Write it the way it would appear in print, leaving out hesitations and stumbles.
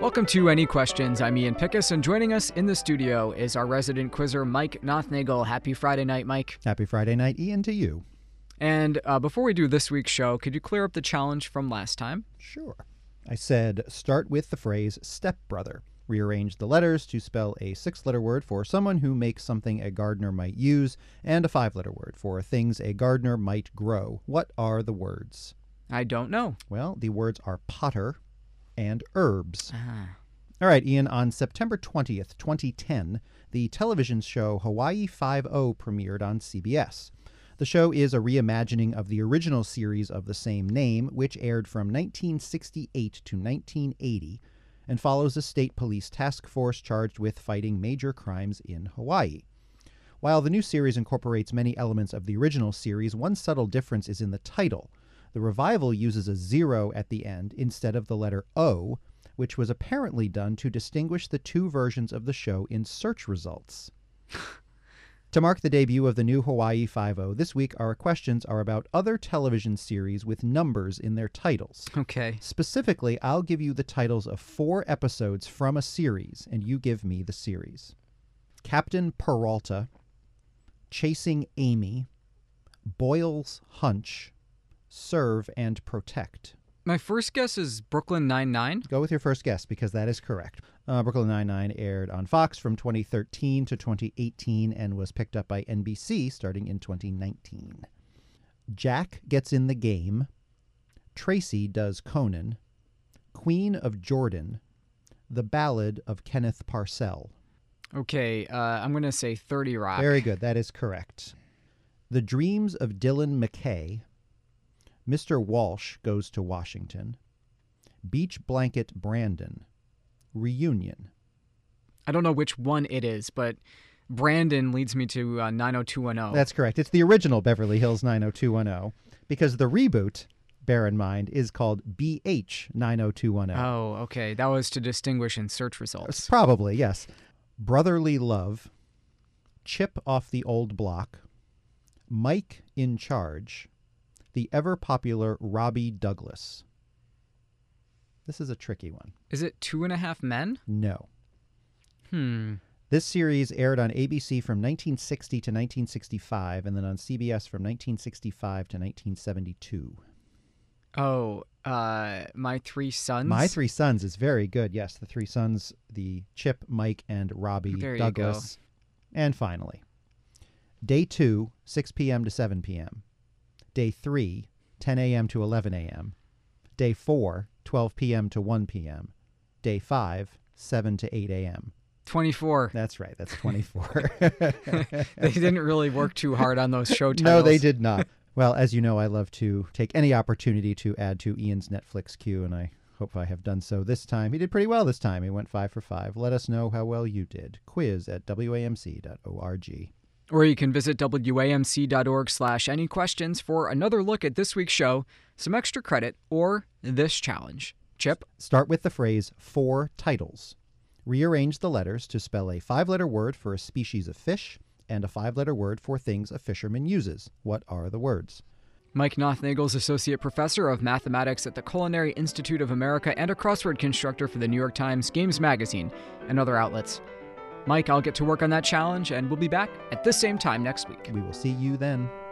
Welcome to Any Questions. I'm Ian Pickus, and joining us in the studio is our resident quizzer, Mike Nothnagel. Happy Friday night, Mike. Happy Friday night, Ian, to you. And before we do this week's show, could you clear up the challenge from last time? Sure. I said start with the phrase stepbrother. Rearrange the letters to spell a 6-letter word for someone who makes something a gardener might use, and a 5-letter word for things a gardener might grow. What are the words? I don't know. Well, the words are potter and herbs. Ah. All right, Ian, on September 20th, 2010, the television show Hawaii Five-0 premiered on CBS. The show is a reimagining of the original series of the same name, which aired from 1968 to 1980, and follows a state police task force charged with fighting major crimes in Hawaii. While the new series incorporates many elements of the original series, one subtle difference is in the title. The revival uses a 0 at the end instead of the letter O, which was apparently done to distinguish the two versions of the show in search results. To mark the debut of the new Hawaii Five-0, this week our questions are about other television series with numbers in their titles. Okay. Specifically, I'll give you the titles of 4 episodes from a series, and you give me the series. Captain Peralta, Chasing Amy, Boyle's Hunch, Serve and Protect. My first guess is Brooklyn Nine-Nine. Go with your first guess, because that is correct. Brooklyn Nine-Nine aired on Fox from 2013 to 2018 and was picked up by NBC starting in 2019. Jack Gets in the Game, Tracy Does Conan, Queen of Jordan, The Ballad of Kenneth Parcell. Okay, I'm going to say 30 Rock. Very good, that is correct. The Dreams of Dylan McKay, Mr. Walsh Goes to Washington, Beach Blanket Brandon, Reunion. I don't know which one it is, but Brandon leads me to 90210. That's correct. It's the original Beverly Hills 90210, because the reboot, bear in mind, is called BH 90210. Oh, okay. That was to distinguish in search results. Probably, yes. Brotherly Love, Chip Off the Old Block, Mike in Charge, the ever-popular Robbie Douglas. This is a tricky one. Is it 2.5 Men? No. Hmm. This series aired on ABC from 1960 to 1965, and then on CBS from 1965 to 1972. Oh, My Three Sons? My Three Sons is very good. Yes, the three sons, the Chip, Mike, and Robbie There you Douglas. And finally, Day 2, 6 p.m. to 7 p.m. Day 3, 10 a.m. to 11 a.m. Day 4, 12 p.m. to 1 p.m. Day 5, 7 to 8 a.m. 24. That's right. That's 24. They didn't really work too hard on those show titles. No, they did not. Well, as you know, I love to take any opportunity to add to Ian's Netflix queue, and I hope I have done so this time. He did pretty well this time. He went 5 for 5. Let us know how well you did. quiz@wamc.org. Or you can visit wamc.org/anyquestions for another look at this week's show, some extra credit, or this challenge. Chip? Start with the phrase 4 titles. Rearrange the letters to spell a 5-letter word for a species of fish and a 5-letter word for things a fisherman uses. What are the words? Mike Nothnagel is Associate Professor of Mathematics at the Culinary Institute of America and a crossword constructor for the New York Times, Games Magazine, and other outlets. Mike, I'll get to work on that challenge, and we'll be back at this same time next week. We will see you then.